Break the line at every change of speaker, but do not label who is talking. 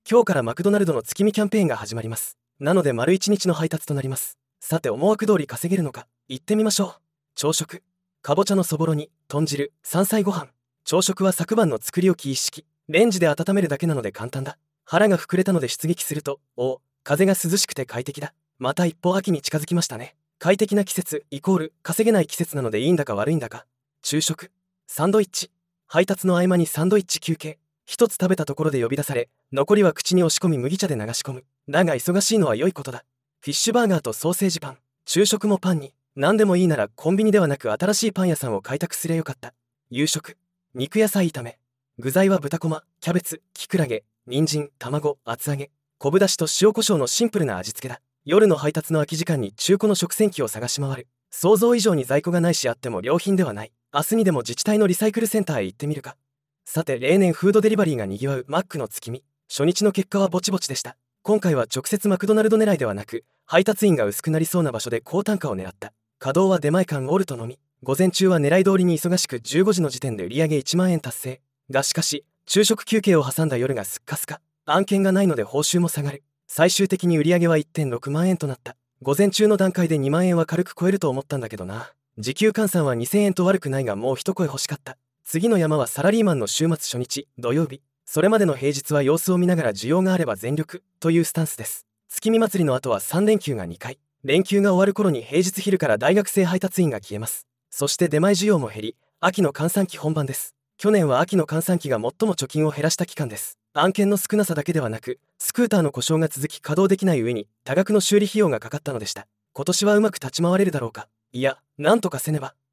今日からマクドナルドの月見キャンペーンが始まります。なので丸1日の配達となります。さて思惑通り稼げるのか、行ってみましょう。朝食、かぼちゃのそぼろに豚汁、山菜ご飯。朝食は昨晩の作り置き一式、レンジで温めるだけなので簡単だ。腹が膨れたので出撃すると、風が涼しくて快適だ。また一歩秋に近づきましたね。快適な季節イコール稼げない季節なのでいいんだか悪いんだか。昼食、サンドイッチ。配達の合間にサンドイッチ休憩。一つ食べたところで呼び出され、残りは口に押し込み麦茶で流し込む。だが忙しいのは良いことだ。フィッシュバーガーとソーセージパン。昼食もパンに。何でもいいならコンビニではなく新しいパン屋さんを開拓すりゃよかった。夕食、肉野菜炒め。具材は豚こま、キャベツ、キクラゲ、人参、卵、厚揚げ、昆布だしと塩コショウのシンプルな味付けだ。夜の配達の空き時間に中古の食洗機を探し回る。想像以上に在庫がないしあっても良品ではない。明日にでも自治体のリサイクルセンターへ行ってみるか。さて例年フードデリバリーがにぎわうマックの月見。初日の結果はぼちぼちでした。今回は直接マクドナルド狙いではなく、配達員が薄くなりそうな場所で高単価を狙った。稼働は出前館オルトのみ。午前中は狙い通りに忙しく15時の時点で売上1万円達成。がしかし昼食休憩を挟んだ夜がすっかすか。案件がないので報酬も下がる。最終的に売上は 1.6 万円となった。午前中の段階で2万円は軽く超えると思ったんだけどな。時給換算は2000円と悪くないがもう一声欲しかった。次の山はサラリーマンの週末初日土曜日。それまでの平日は様子を見ながら需要があれば全力というスタンスです。月見祭りの後は3連休が2回。連休が終わる頃に平日昼から大学生配達員が消えます。そして出前需要も減り、秋の閑散期本番です。去年は秋の閑散期が最も貯金を減らした期間です。案件の少なさだけではなく、スクーターの故障が続き稼働できない上に多額の修理費用がかかったのでした。今年はうまく立ち回れるだろうか。いや、なんとかせねば。